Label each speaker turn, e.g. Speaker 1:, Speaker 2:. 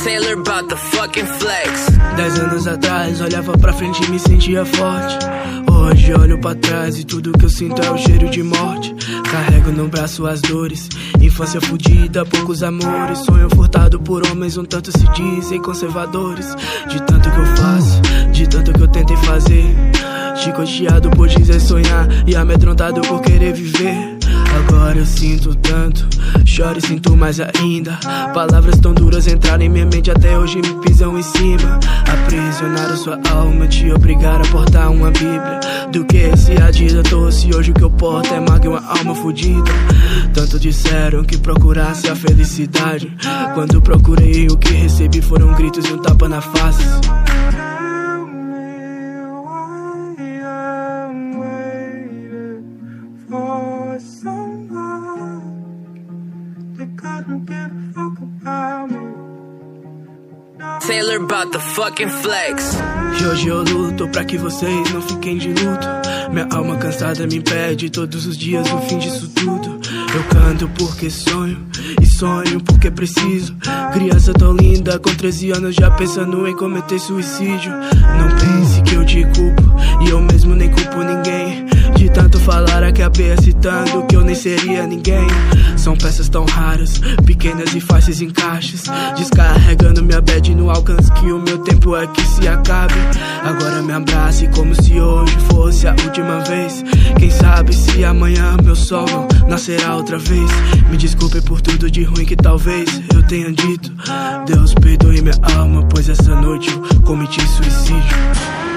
Speaker 1: Taylor bout the fucking flex.
Speaker 2: 10 anos atrás, olhava pra frente e me sentia forte. Hoje olho pra trás e tudo que eu sinto é o cheiro de morte. Carrego no braço as dores, infância fudida, poucos amores. Sonho furtado por homens um tanto se dizem conservadores. De tanto que eu faço, de tanto que eu tentei fazer, chicoteado por dizer sonhar e amedrontado por querer viver. Agora eu sinto tanto, choro e sinto mais ainda. Palavras tão duras entraram em minha mente, até hoje me pisam em cima. Aprisionaram sua alma, te obrigaram a portar uma bíblia. Do que se a vida doce, hoje o que eu porto é mago e uma alma fudida. Tanto disseram que procurasse a felicidade, quando procurei o que recebi foram gritos e um tapa na face.
Speaker 1: Taylor bout the fucking flex.
Speaker 2: E hoje eu luto pra que vocês não fiquem de luto. Minha alma cansada me impede todos os dias o fim disso tudo. Eu canto porque sonho e sonho porque preciso. Criança tão linda com 13 anos já pensando em cometer suicídio. Não pense que eu te culpo e eu mesmo nem culpo ninguém. De tanto falar acabei citando que eu nem seria ninguém. São peças tão raras, pequenas e fáceis em caixas, descarregando minha bad no alcance que o meu tempo é que se acabe. Agora me abrace como se hoje fosse a última vez. Quem sabe se amanhã meu sol não nascerá outra vez. Me desculpe por tudo de ruim que talvez eu tenha dito. Deus perdoe minha alma, pois essa noite eu cometi suicídio.